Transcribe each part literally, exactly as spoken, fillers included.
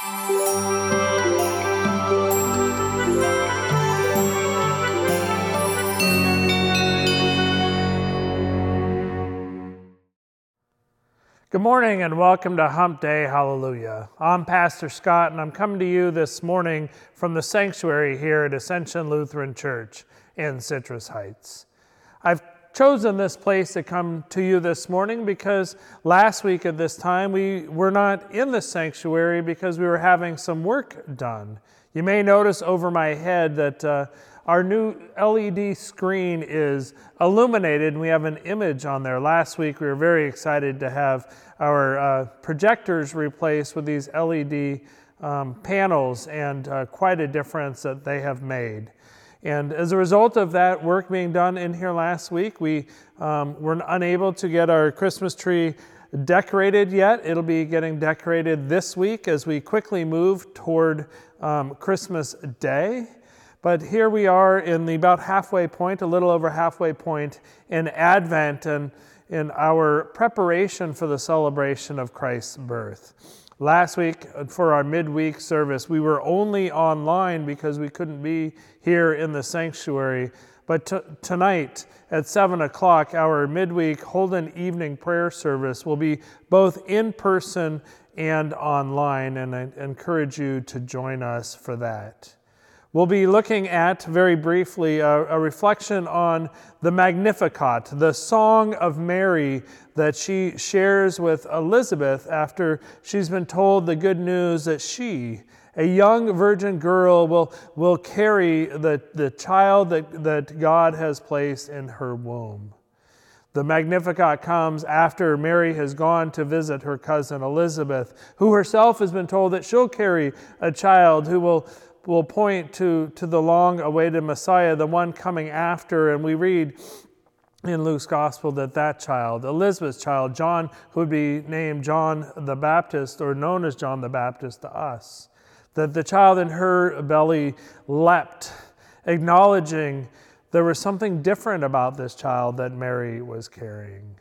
Good morning and welcome to Hump Day Hallelujah. I'm Pastor Scott and I'm coming to you this morning from the sanctuary here at Ascension Lutheran Church in Citrus Heights. I've chosen this place to come to you this morning because last week at this time we were not in the sanctuary because we were having some work done. You may notice over my head that uh, our new L E D screen is illuminated and we have an image on there. Last week we were very excited to have our uh, projectors replaced with these L E D um, panels, and uh, quite a difference that they have made. And as a result of that work being done in here last week, we um, were unable to get our Christmas tree decorated yet. It'll be getting decorated this week as we quickly move toward um, Christmas Day. But here we are in the about halfway point, a little over halfway point in Advent and in our preparation for the celebration of Christ's birth. Last week for our midweek service, we were only online because we couldn't be here in the sanctuary. But t- tonight at seven o'clock, our midweek Holden evening prayer service will be both in person and online, and I encourage you to join us for that. We'll be looking at, very briefly, a, a reflection on the Magnificat, the song of Mary that she shares with Elizabeth after she's been told the good news that she, a young virgin girl, will, will carry the, the child that, that God has placed in her womb. The Magnificat comes after Mary has gone to visit her cousin Elizabeth, who herself has been told that she'll carry a child who will will point to, to the long-awaited Messiah, the one coming after. And we read in Luke's Gospel that that child, Elizabeth's child, John, who would be named John the Baptist, or known as John the Baptist to us, that the child in her belly leapt, acknowledging there was something different about this child that Mary was carrying.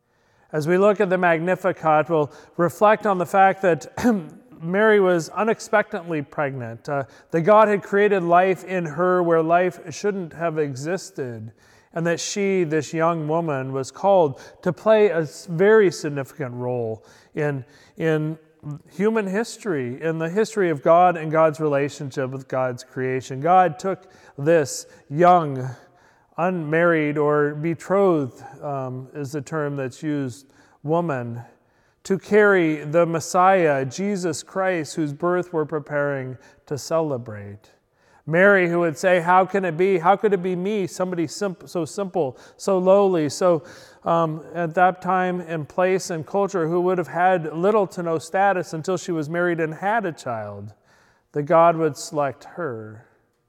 As we look at the Magnificat, we'll reflect on the fact that Mary was unexpectedly pregnant. Uh, that God had created life in her where life shouldn't have existed, and that she, this young woman, was called to play a very significant role in, in human history, in the history of God and God's relationship with God's creation. God took this young, unmarried or betrothed, um, is the term that's used, woman, to carry the Messiah, Jesus Christ, whose birth we're preparing to celebrate. Mary, who would say, how can it be? How could it be me, somebody simp- so simple, so lowly, so um, at that time and place and culture, who would have had little to no status until she was married and had a child, that God would select her.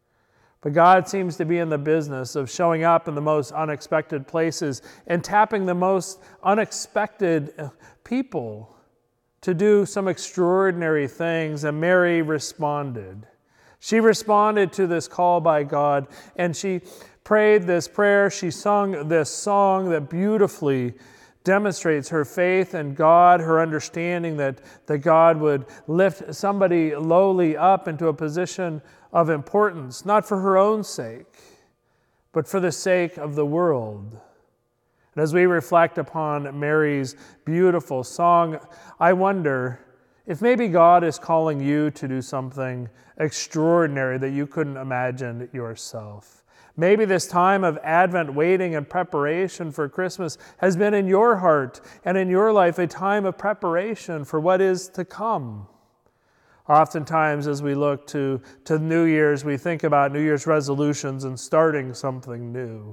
But God seems to be in the business of showing up in the most unexpected places and tapping the most unexpected people to do some extraordinary things. And Mary responded. She responded to this call by God, and she prayed this prayer. She sung this song that beautifully demonstrates her faith in God, her understanding that, that God would lift somebody lowly up into a position of importance, not for her own sake, but for the sake of the world. And as we reflect upon Mary's beautiful song, I wonder if maybe God is calling you to do something extraordinary that you couldn't imagine yourself. Maybe this time of Advent waiting and preparation for Christmas has been in your heart and in your life a time of preparation for what is to come. Oftentimes as we look to, to New Year's, we think about New Year's resolutions and starting something new.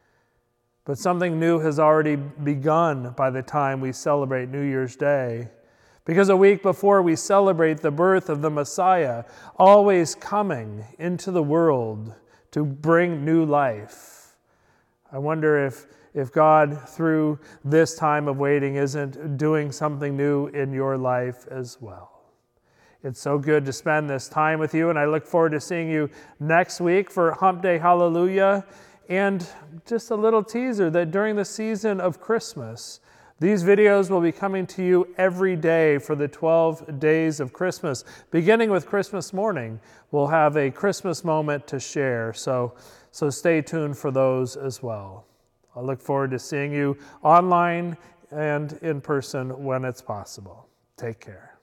But something new has already begun by the time we celebrate New Year's Day. Because a week before we celebrate the birth of the Messiah, always coming into the world to bring new life. I wonder if, if God, through this time of waiting, isn't doing something new in your life as well. It's so good to spend this time with you, and I look forward to seeing you next week for Hump Day Hallelujah. And just a little teaser that during the season of Christmas, These videos will be coming to you every day for the twelve days of Christmas. Beginning with Christmas morning, we'll have a Christmas moment to share, so, so stay tuned for those as well. I look forward to seeing you online and in person when it's possible. Take care.